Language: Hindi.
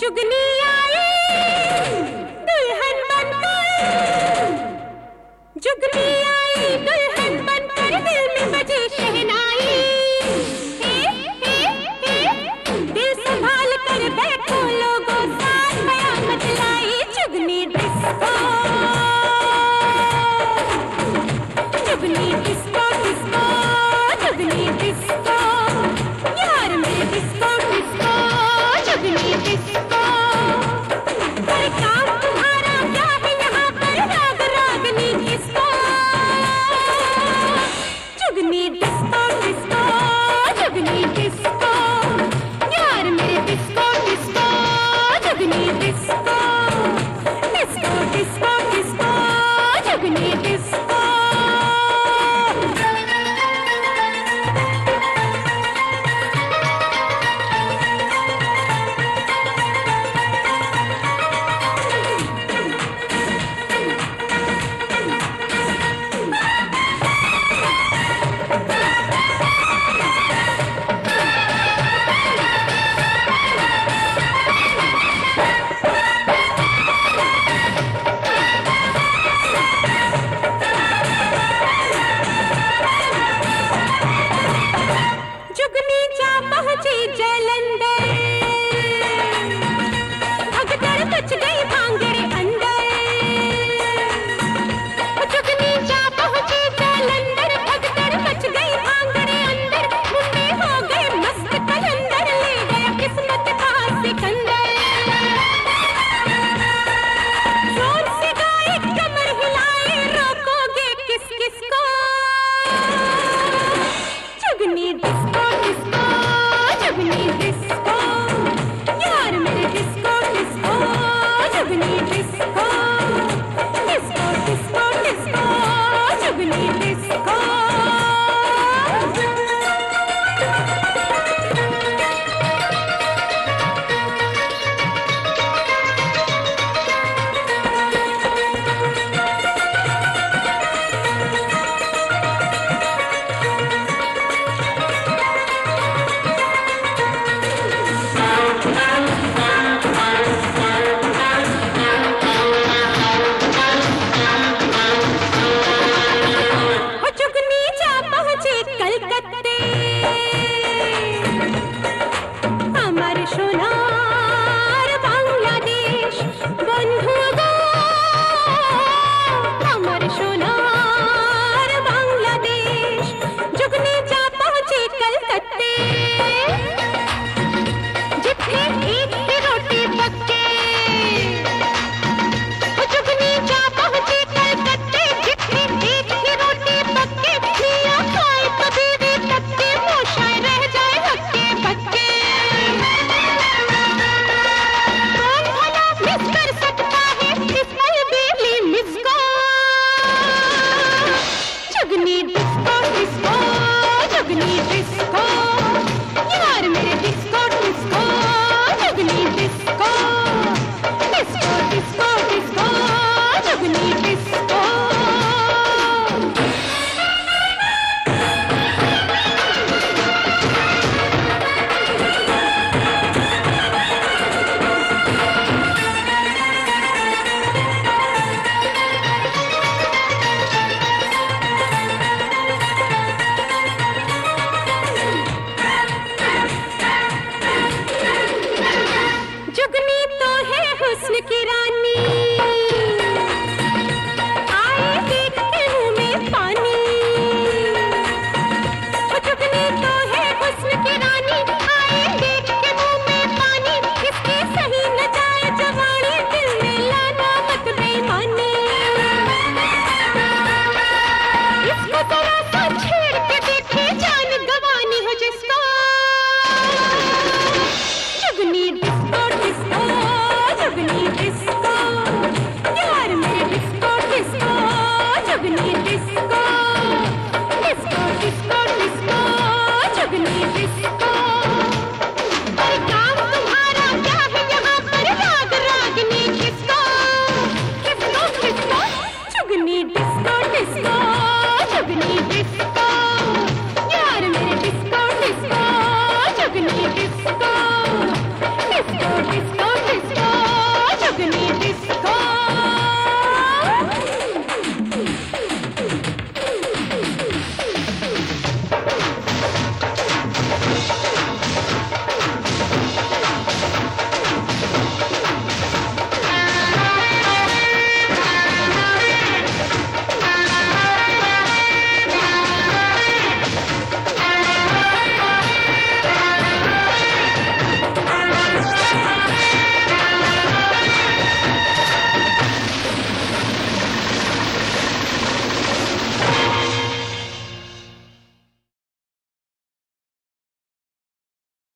जुगनी आई दुल्हन बनकर, जुगनी आई दुल्हन बनकर, दिल में बजे शहनाई। दिल संभाल कर बैठो लोगों, साथ कयामत लाई Jugni disco, Jugni disco disco, Jugni disco, यार मेरे डिस्को डिस्को, जुगनी डिस्को। पर काम तुम्हारा क्या है यहाँ पर, राग रागनी किसको, Jugni disco disco, Jugni disco, यार मेरे disco disco, Jugni disco, disco disco disco, Jugni disco. हुस्न की रानी